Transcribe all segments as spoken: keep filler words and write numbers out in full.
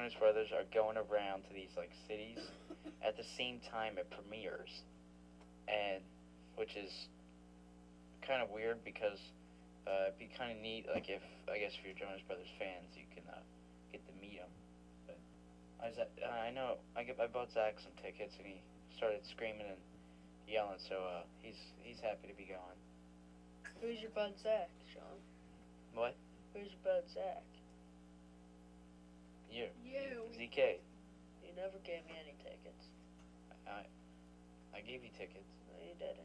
Jonas Brothers are going around to these like cities at the same time it premieres, and which is kind of weird because uh, it'd be kind of neat. Like if I guess if you're Jonas Brothers fans, you can uh, get to meet them. But I was at, uh, I know I get I bought Zach some tickets and he started screaming and yelling, so uh, he's he's happy to be going. Who's your bud Zach, Sean? What? Who's your bud Zach? You. You. Z K. You never gave me any tickets. I I gave you tickets. No, you didn't.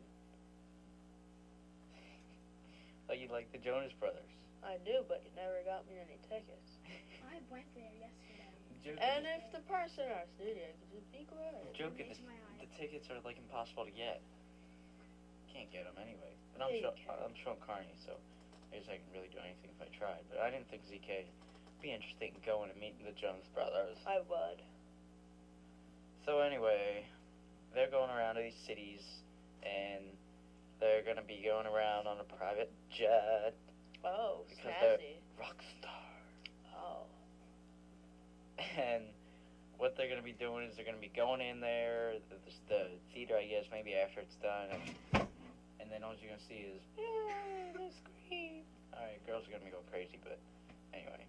Like you like the Jonas Brothers. I do, but you never got me any tickets. I went there yesterday. Joking. And if the person in our studio could just be quiet. Joking. Raise The, my eye. the tickets are like impossible to get. Can't get them anyway. But I'm Yeah, you sure can. I'm Sean Carney, so I guess I can really do anything if I tried. But I didn't think Z K would be interested in going and meeting the Jonas Brothers. I would. So anyway, they're going around to these cities, and they're gonna be going around on a private jet. Oh, Because they're snazzy. rock stars. Oh. And what they're gonna be doing is they're gonna be going in there, the, the theater, I guess, maybe after it's done, and, and then all you're gonna see is, yeah, the scream. Alright, girls are gonna be going crazy, but anyway.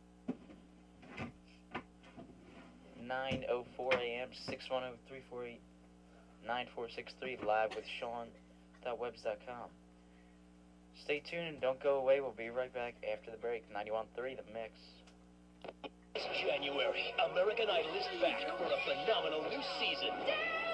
nine oh four a.m., six one zero, three four eight, nine four six three, live with Sean dot webs dot com. Stay tuned and don't go away. We'll be right back after the break. ninety-one point three, The Mix. This January, American Idol is back for a phenomenal new season.